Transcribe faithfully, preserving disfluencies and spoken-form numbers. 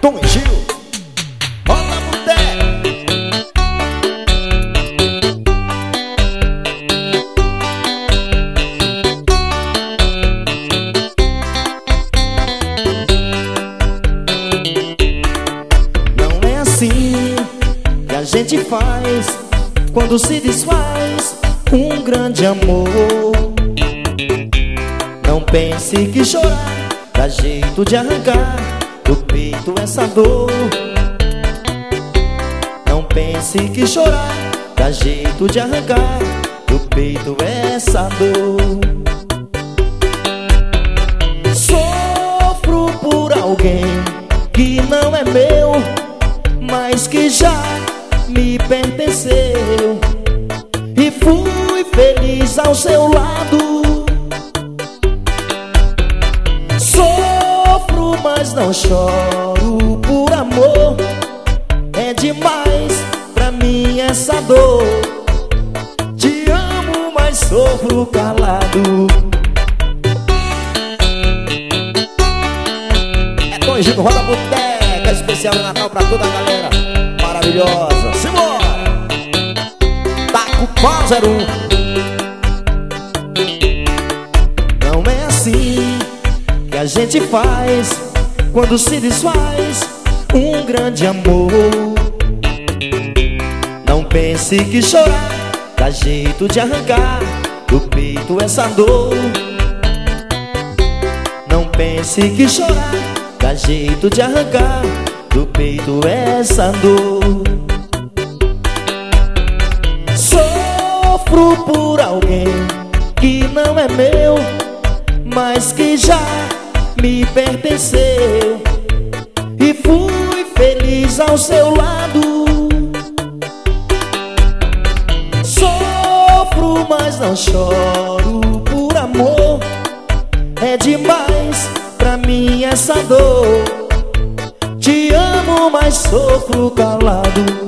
Tom e Gil, roda boteco. Não é assim que a gente faz quando se desfaz um grande amor. Não pense que chorar dá jeito de arrancar do peito essa dor. Não pense que chorar dá jeito de arrancar do peito essa dor. Sofro por alguém que não é meu, mas que já me pertenceu, e fui feliz ao seu lado. Sofro, mas não choro por amor. É demais pra mim essa dor. Te amo, mas sofro calado. É Tom e Gil, roda boteca, especial de Natal pra toda a galera maravilhosa. Simbora! Taco pau zero um. Não é assim que a gente faz quando se desfaz um grande amor. Não pense que chorar dá jeito de arrancar do peito essa dor. Não pense que chorar dá jeito de arrancar do peito essa dor. Sofro por alguém que não é meu, mas que já me pertenceu, e fui feliz ao seu lado. Sofro, mas não choro por amor. É demais pra mim essa dor. Te amo, mas sofro calado.